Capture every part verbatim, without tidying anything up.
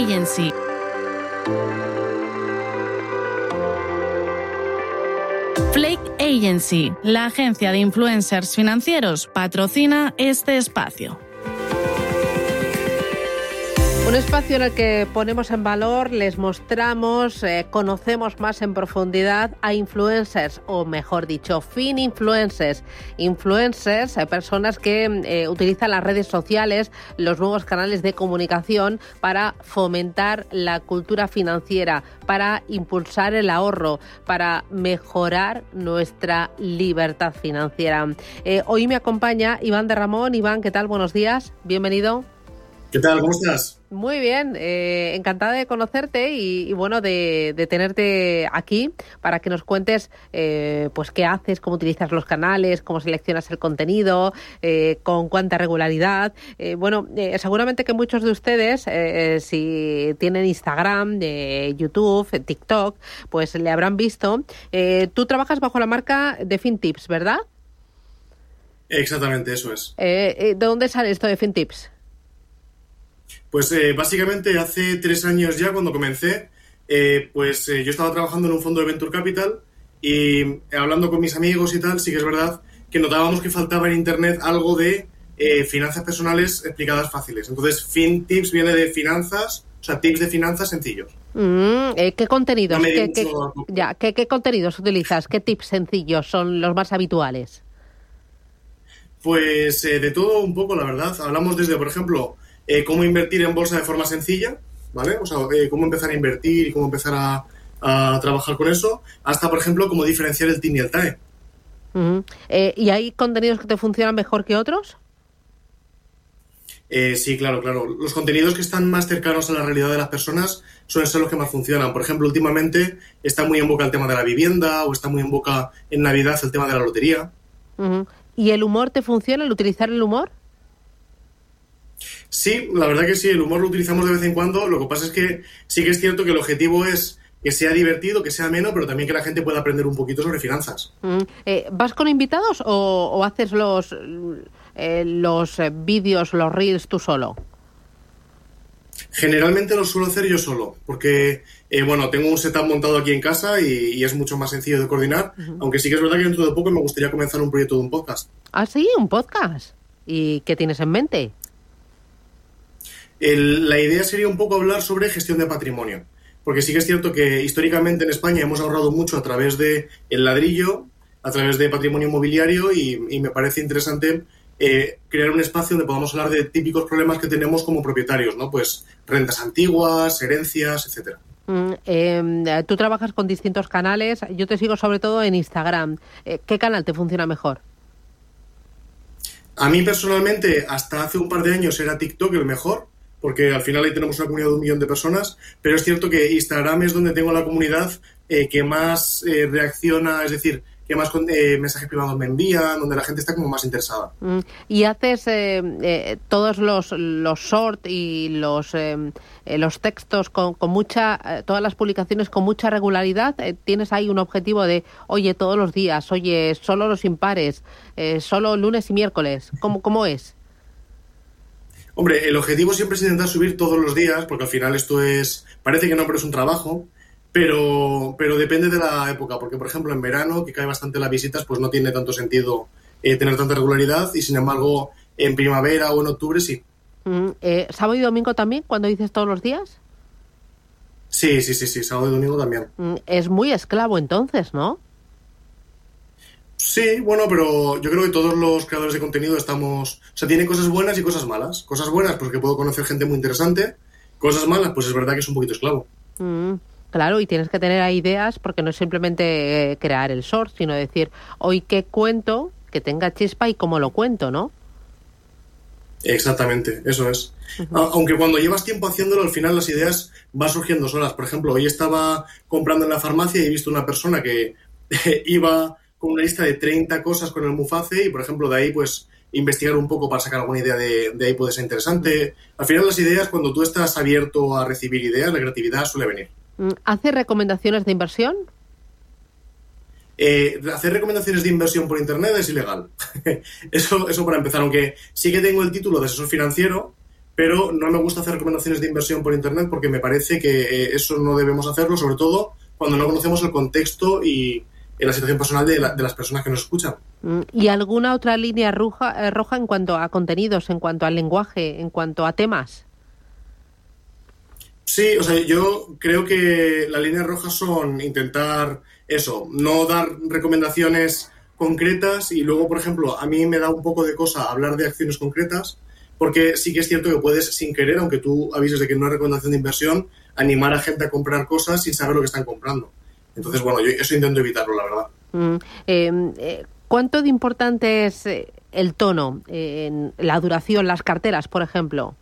Agency. Flake Agency, la agencia de influencers financieros, patrocina este espacio. Un espacio en el que ponemos en valor, les mostramos, eh, conocemos más en profundidad a influencers, o mejor dicho, fininfluencers. Influencers, eh, personas que eh, utilizan las redes sociales, los nuevos canales de comunicación para fomentar la cultura financiera, para impulsar el ahorro, para mejorar nuestra libertad financiera. Eh, hoy me acompaña Iván de Ramón. Iván, ¿qué tal? Buenos días, bienvenido. ¿Qué tal? ¿Cómo estás? Muy bien, eh, encantada de conocerte y, y bueno, de, de tenerte aquí para que nos cuentes eh, pues qué haces, cómo utilizas los canales, cómo seleccionas el contenido, eh, con cuánta regularidad. Eh, bueno, eh, seguramente que muchos de ustedes, eh, si tienen Instagram, eh, YouTube, TikTok, pues le habrán visto. Eh, tú trabajas bajo la marca de FinTips, ¿verdad? Exactamente, eso es. Eh, eh, ¿De dónde sale esto de FinTips? Pues eh, básicamente hace tres años ya cuando comencé, eh, pues eh, yo estaba trabajando en un fondo de Venture Capital y eh, hablando con mis amigos y tal, sí que es verdad que notábamos que faltaba en Internet algo de eh, finanzas personales explicadas fáciles. Entonces, FinTips viene de finanzas, o sea, tips de finanzas sencillos. Mm, eh, ¿Qué contenidos? No ¿Qué, qué, mucho... ya, ¿qué, ¿Qué contenidos utilizas? ¿Qué tips sencillos son los más habituales? Pues eh, de todo un poco, la verdad. Hablamos desde, por ejemplo... Eh, cómo invertir en bolsa de forma sencilla, ¿vale? O sea, eh, cómo empezar a invertir y cómo empezar a, a trabajar con eso, hasta, por ejemplo, cómo diferenciar el T I N y el T A E. Uh-huh. Eh, ¿Y hay contenidos que te funcionan mejor que otros? Eh, sí, claro, claro. Los contenidos que están más cercanos a la realidad de las personas suelen ser los que más funcionan. Por ejemplo, últimamente está muy en boca el tema de la vivienda o está muy en boca en Navidad el tema de la lotería. Uh-huh. ¿Y el humor te funciona, el utilizar el humor? Sí, la verdad que sí, el humor lo utilizamos de vez en cuando. Lo que pasa es que sí que es cierto que el objetivo es que sea divertido, que sea ameno, pero también que la gente pueda aprender un poquito sobre finanzas. Mm, eh, ¿Vas con invitados o, o haces los, eh, los vídeos, los reels tú solo? Generalmente lo suelo hacer yo solo, porque eh, bueno, tengo un setup montado aquí en casa y, y es mucho más sencillo de coordinar, uh-huh. Aunque sí que es verdad que dentro de poco me gustaría comenzar un proyecto de un podcast. ¿Ah, sí? ¿Un podcast? ¿Y qué tienes en mente? El, la idea sería un poco hablar sobre gestión de patrimonio, porque sí que es cierto que históricamente en España hemos ahorrado mucho a través de el ladrillo, a través de patrimonio inmobiliario y, y me parece interesante eh, crear un espacio donde podamos hablar de típicos problemas que tenemos como propietarios, ¿no? Pues rentas antiguas, herencias, etcétera. Mm, eh, tú trabajas con distintos canales, yo te sigo sobre todo en Instagram. Eh, ¿Qué canal te funciona mejor? A mí personalmente hasta hace un par de años era TikTok el mejor, porque al final ahí tenemos una comunidad de un millón de personas, pero es cierto que Instagram es donde tengo la comunidad eh, que más eh, reacciona, es decir, que más eh, mensajes privados me envían, donde la gente está como más interesada. Mm. ¿Y haces eh, eh, todos los, los short y los, eh, los textos con, con mucha, eh, todas las publicaciones con mucha regularidad? Eh, ¿Tienes ahí un objetivo de, oye, todos los días, oye, solo los impares, eh, solo lunes y miércoles? ¿Cómo, cómo es? Hombre, el objetivo siempre es intentar subir todos los días, porque al final esto es, parece que no, pero es un trabajo, pero, pero depende de la época, porque por ejemplo en verano, que cae bastante las visitas, pues no tiene tanto sentido eh, tener tanta regularidad, y sin embargo en primavera o en octubre sí. Mm, eh, ¿Sábado y domingo también, cuando dices todos los días? Sí, sí, sí, sí, sábado y domingo también. Mm, es muy esclavo entonces, ¿no? Sí, bueno, pero yo creo que todos los creadores de contenido estamos... O sea, tiene cosas buenas y cosas malas. Cosas buenas, pues que puedo conocer gente muy interesante. Cosas malas, pues es verdad que es un poquito esclavo. Mm, claro, y tienes que tener ahí ideas, porque no es simplemente eh, crear el short, sino decir, hoy qué cuento, que tenga chispa y cómo lo cuento, ¿no? Exactamente, eso es. Uh-huh. Aunque cuando llevas tiempo haciéndolo, al final las ideas van surgiendo solas. Por ejemplo, hoy estaba comprando en la farmacia y he visto una persona que iba... con una lista de treinta cosas con el Muface y, por ejemplo, de ahí, pues, investigar un poco para sacar alguna idea de, de ahí puede ser interesante. Al final, las ideas, cuando tú estás abierto a recibir ideas, la creatividad suele venir. ¿Hace recomendaciones de inversión? Eh, hacer recomendaciones de inversión por internet es ilegal. eso, eso para empezar, aunque sí que tengo el título de asesor financiero, pero no me gusta hacer recomendaciones de inversión por Internet porque me parece que eh, eso no debemos hacerlo, sobre todo cuando no conocemos el contexto y la situación personal de, la, de las personas que nos escuchan. ¿Y alguna otra línea roja, eh, roja en cuanto a contenidos, en cuanto al lenguaje, en cuanto a temas? Sí, o sea, yo creo que las líneas rojas son intentar eso, no dar recomendaciones concretas y luego, por ejemplo, a mí me da un poco de cosa hablar de acciones concretas porque sí que es cierto que puedes, sin querer, aunque tú avises de que no es recomendación de inversión, animar a gente a comprar cosas sin saber lo que están comprando. Entonces, bueno, yo eso intento evitarlo, la verdad. Mm, eh, eh, ¿Cuánto de importante es eh, el tono, eh, en la duración, las carteras, por ejemplo?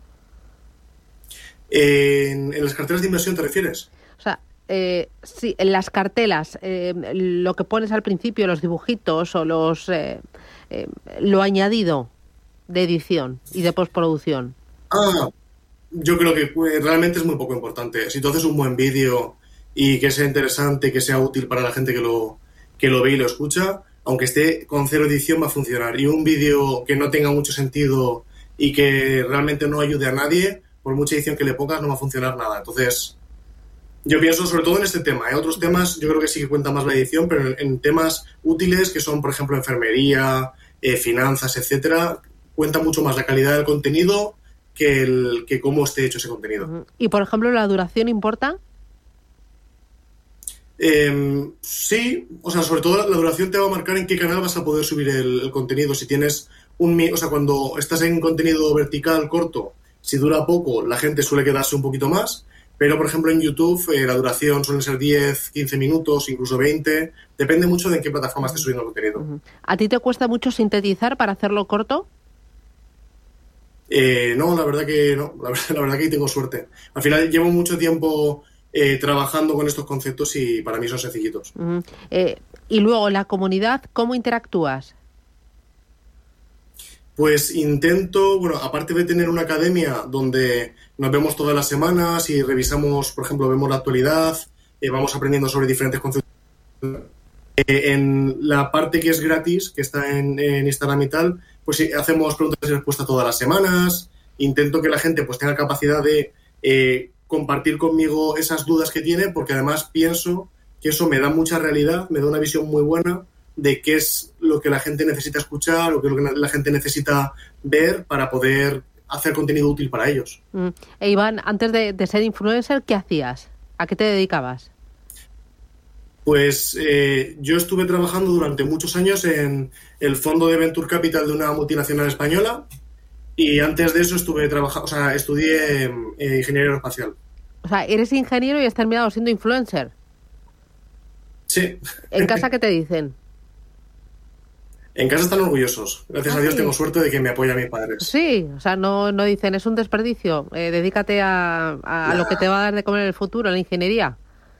¿En, en las carteras de inversión te refieres? O sea, eh, sí, en las cartelas, eh, lo que pones al principio, los dibujitos o los eh, eh, lo añadido de edición y de postproducción. Ah, yo creo que pues, realmente es muy poco importante. Si tú haces un buen vídeo y que sea interesante, que sea útil para la gente que lo, que lo ve y lo escucha, aunque esté con cero edición va a funcionar. Y un vídeo que no tenga mucho sentido y que realmente no ayude a nadie, por mucha edición que le pongas, no va a funcionar nada. Entonces, yo pienso sobre todo en este tema. Hay otros temas, yo creo que sí que cuenta más la edición, pero en, en temas útiles que son, por ejemplo, enfermería, eh, finanzas, etcétera, cuenta mucho más la calidad del contenido que, el, que cómo esté hecho ese contenido. ¿Y, por ejemplo, la duración importa? Eh, sí, o sea, sobre todo la duración te va a marcar en qué canal vas a poder subir el, el contenido. Si tienes un... O sea, cuando estás en contenido vertical corto, si dura poco, la gente suele quedarse un poquito más, pero, por ejemplo, en YouTube eh, la duración suele ser diez, quince minutos, incluso veinte. Depende mucho de en qué plataforma estés subiendo el contenido. Uh-huh. ¿A ti te cuesta mucho sintetizar para hacerlo corto? Eh, no, la verdad que no. La verdad, la verdad que tengo suerte. Al final llevo mucho tiempo... Eh, trabajando con estos conceptos y para mí son sencillitos. Uh-huh. Eh, y luego, la comunidad, ¿cómo interactúas? Pues intento, bueno, aparte de tener una academia donde nos vemos todas las semanas y revisamos, por ejemplo, vemos la actualidad, eh, vamos aprendiendo sobre diferentes conceptos. Eh, en la parte que es gratis, que está en, en Instagram y tal, pues sí, hacemos preguntas y respuestas todas las semanas. Intento que la gente pues tenga capacidad de... Eh, compartir conmigo esas dudas que tiene, porque además pienso que eso me da mucha realidad, me da una visión muy buena de qué es lo que la gente necesita escuchar o qué es lo que la gente necesita ver para poder hacer contenido útil para ellos. Mm. E Iván, antes de, de ser influencer, ¿qué hacías? ¿A qué te dedicabas? Pues eh, yo estuve trabajando durante muchos años en el fondo de Venture Capital de una multinacional española. Y antes de eso estuve trabajando, o sea, estudié eh, ingeniería aeroespacial. O sea, eres ingeniero y has terminado siendo influencer. Sí. ¿En casa qué te dicen? En casa están orgullosos. Gracias ¿Ah, a Dios sí? tengo suerte de que me apoyan mis padres. Sí, o sea, no, no dicen, es un desperdicio, eh, dedícate a, a, a lo que te va a dar de comer en el futuro, a la ingeniería.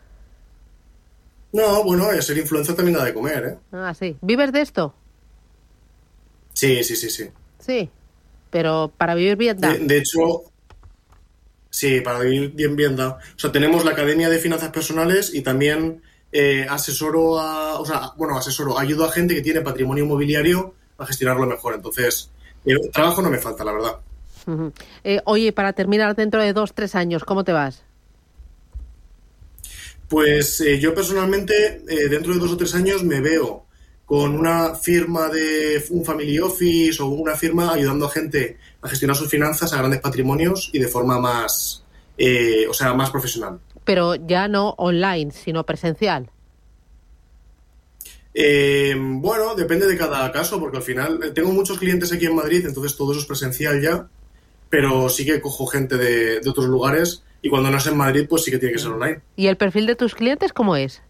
No, bueno, ser influencer también da de comer, ¿eh? Ah, sí. ¿Vives de esto? Sí, sí, sí, sí. Sí. Pero para vivir bien da. De, de hecho, sí, para vivir bien, bien da. O sea, tenemos la Academia de Finanzas Personales y también eh, asesoro a, o sea, bueno, asesoro, ayudo a gente que tiene patrimonio inmobiliario a gestionarlo mejor. Entonces, el trabajo no me falta, la verdad. Uh-huh. Eh, oye, para terminar, dentro de dos, tres años, ¿cómo te vas? Pues eh, yo personalmente, eh, dentro de dos o tres años me veo con una firma de un family office o una firma ayudando a gente a gestionar sus finanzas a grandes patrimonios y de forma más, eh, o sea, más profesional. Pero ya no online, sino presencial. Eh, bueno, depende de cada caso, porque al final eh, tengo muchos clientes aquí en Madrid, entonces todo eso es presencial ya, pero sí que cojo gente de, de otros lugares y cuando no es en Madrid, pues sí que tiene que ser online. ¿Y el perfil de tus clientes cómo es?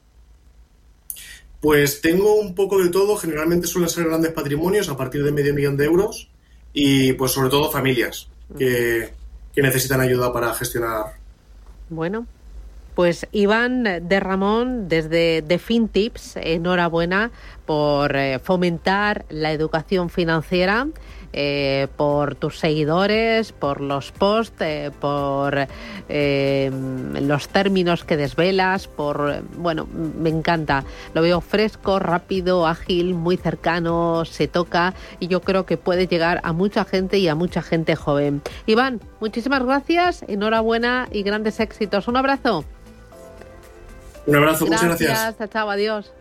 Pues tengo un poco de todo, generalmente suelen ser grandes patrimonios a partir de medio millón de euros y pues sobre todo familias que, que necesitan ayuda para gestionar. Bueno, pues Iván de Ramón desde The FinTips, enhorabuena por eh, fomentar la educación financiera eh, por tus seguidores, por los posts, eh, por eh, los términos que desvelas, por, bueno, me encanta. Lo veo fresco, rápido, ágil, muy cercano, se toca y yo creo que puede llegar a mucha gente y a mucha gente joven. Iván, muchísimas gracias, enhorabuena y grandes éxitos. Un abrazo. Un abrazo, gracias, muchas gracias. Chao, chao, adiós.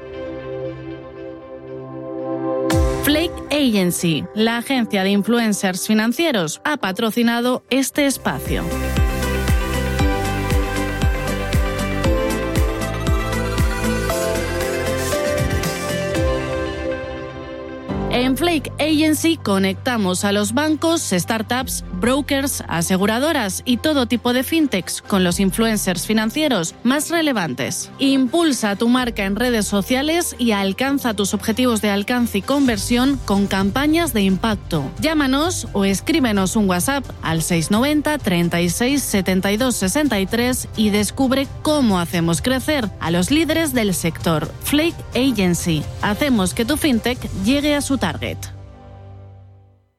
Flake Agency, la agencia de influencers financieros, ha patrocinado este espacio. En Flake Agency conectamos a los bancos, startups, brokers, aseguradoras y todo tipo de fintechs con los influencers financieros más relevantes. Impulsa tu marca en redes sociales y alcanza tus objetivos de alcance y conversión con campañas de impacto. Llámanos o escríbenos un WhatsApp al seis noventa, treinta y seis, setenta y dos, sesenta y tres y descubre cómo hacemos crecer a los líderes del sector. Flake Agency. Hacemos que tu fintech llegue a su target.